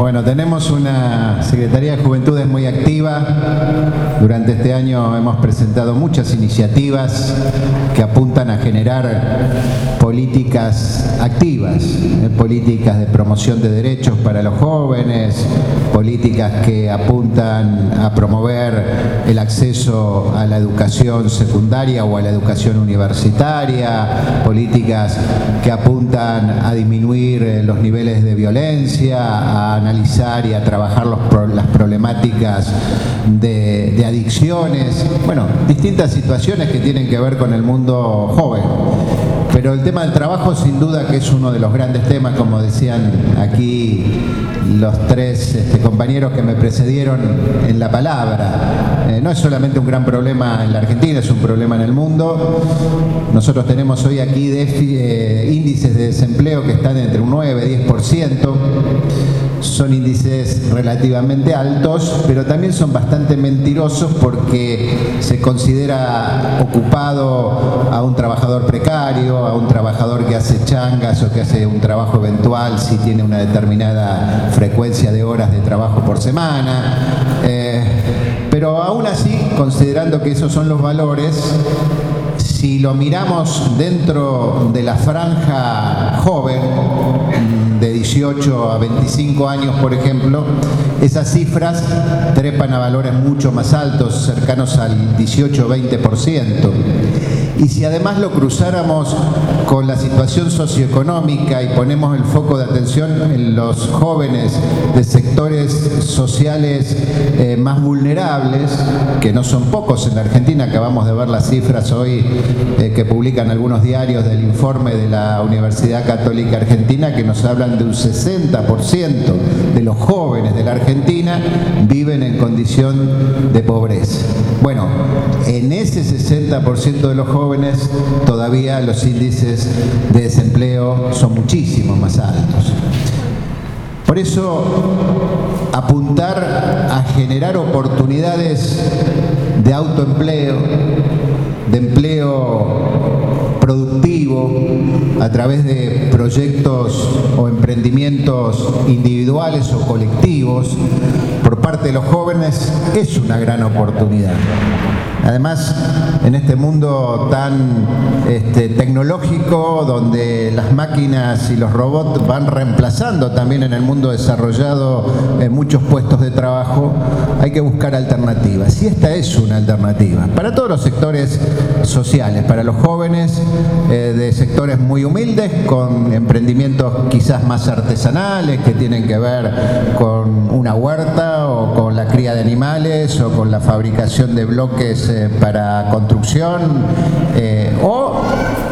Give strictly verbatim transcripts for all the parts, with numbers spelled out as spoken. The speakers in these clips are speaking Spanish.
Bueno, tenemos una Secretaría de Juventudes muy activa. Durante este año hemos presentado muchas iniciativas que apuntan a generar políticas activas, eh, políticas de promoción de derechos para los jóvenes, políticas que apuntan a promover el acceso a la educación secundaria o a la educación universitaria, políticas que apuntan a disminuir eh, los niveles de violencia, a analizar y a trabajar los, las problemáticas de, de adicciones, bueno, distintas situaciones que tienen que ver con el mundo joven. Pero el tema del trabajo sin duda que es uno de los grandes temas, como decían aquí los tres este, compañeros que me precedieron en la palabra. Eh, no es solamente un gran problema en la Argentina, es un problema en el mundo. Nosotros tenemos hoy aquí defi, eh, índices de desempleo que están entre un nueve y diez por ciento. Son índices relativamente altos, pero también son bastante mentirosos porque se considera ocupado a un trabajador precario, a un trabajador que hace changas o que hace un trabajo eventual si tiene una determinada frecuencia de horas de trabajo por semana. Eh, pero aún así, considerando que esos son los valores, si lo miramos dentro de la franja joven, de dieciocho a veinticinco años, por ejemplo, esas cifras trepan a valores mucho más altos, cercanos al dieciocho a veinte por ciento. Y si además lo cruzáramos con la situación socioeconómica y ponemos el foco de atención en los jóvenes de sectores sociales eh, más vulnerables, que no son pocos en la Argentina, acabamos de ver las cifras hoy eh, que publican algunos diarios del informe de la Universidad Católica Argentina, que nos hablan de un sesenta por ciento de los jóvenes de la Argentina viven en condición de pobreza. Bueno, en ese sesenta por ciento de los jóvenes todavía los índices de desempleo son muchísimo más altos. Por eso, apuntar a generar oportunidades de autoempleo, de empleo productivo, a través de proyectos o emprendimientos individuales o colectivos por parte de los jóvenes, es una gran oportunidad. Además, en este mundo tan este, tecnológico, donde las máquinas y los robots van reemplazando también en el mundo desarrollado eh, muchos puestos de trabajo, hay que buscar alternativas. Y esta es una alternativa para todos los sectores sociales, para los jóvenes eh, de sectores muy humildes, con emprendimientos quizás más artesanales, que tienen que ver con una huerta o con la cría de animales o con la fabricación de bloques para construcción, eh, o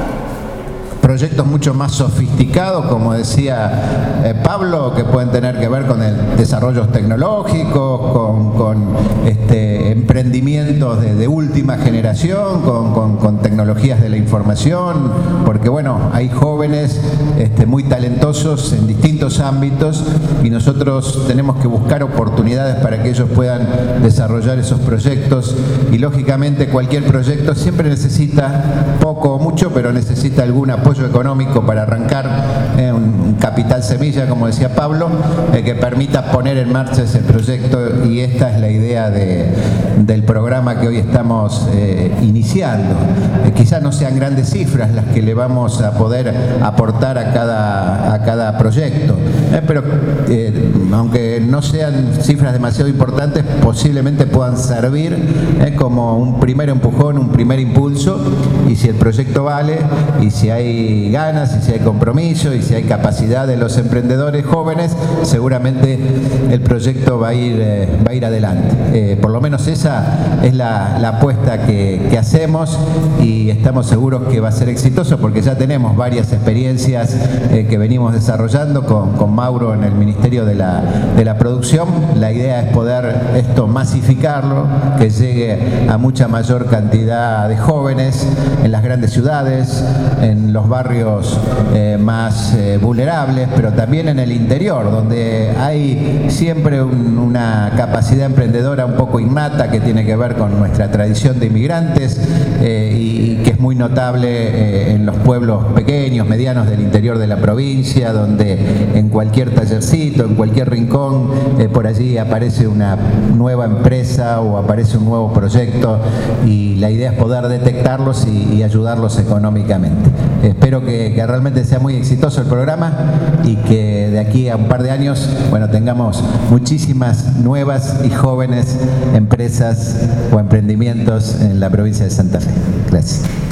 proyectos mucho más sofisticados, como decía eh, Pablo, que pueden tener que ver con el desarrollos tecnológicos, con, con este, emprendimientos de, de última generación, con, con, con tecnologías de la información, porque bueno, hay jóvenes este, muy talentosos en distintos ámbitos y nosotros tenemos que buscar oportunidades para que ellos puedan desarrollar esos proyectos, y lógicamente cualquier proyecto siempre necesita poco o mucho, pero necesita algún apoyo económico para arrancar, eh, un capital semilla, como decía Pablo, eh, que permita poner en marcha ese proyecto, y esta es la idea de, del programa que hoy estamos eh, iniciando. Eh, quizás no sean grandes cifras las que le vamos a poder aportar a cada, a cada proyecto, eh, pero eh, aunque no sean cifras demasiado importantes, posiblemente puedan servir eh, como un primer empujón, un primer impulso, y si el proyecto vale, y si hay ganas, y si hay compromiso, y si hay capacidad de los emprendedores jóvenes, seguramente el proyecto va a ir, eh, va a ir adelante. Eh, por lo menos esa es la, la apuesta que, que hacemos, y estamos seguros que va a ser exitoso, porque ya tenemos varias experiencias eh, que venimos desarrollando con, con Mauro en el Ministerio de la, de la Producción. La idea es poder esto masificarlo, que llegue a mucha mayor cantidad de jóvenes en las grandes ciudades, en los barrios eh, más eh, vulnerables. vulnerables, pero también en el interior, donde hay siempre un, una capacidad emprendedora un poco innata que tiene que ver con nuestra tradición de inmigrantes eh, y, y que es muy notable eh, en los pueblos pequeños, medianos del interior de la provincia, donde en cualquier tallercito, en cualquier rincón, eh, por allí aparece una nueva empresa o aparece un nuevo proyecto, y la idea es poder detectarlos y, y ayudarlos económicamente. Espero que, que realmente sea muy exitoso el programa y que de aquí a un par de años, bueno, tengamos muchísimas nuevas y jóvenes empresas o emprendimientos en la provincia de Santa Fe. Gracias.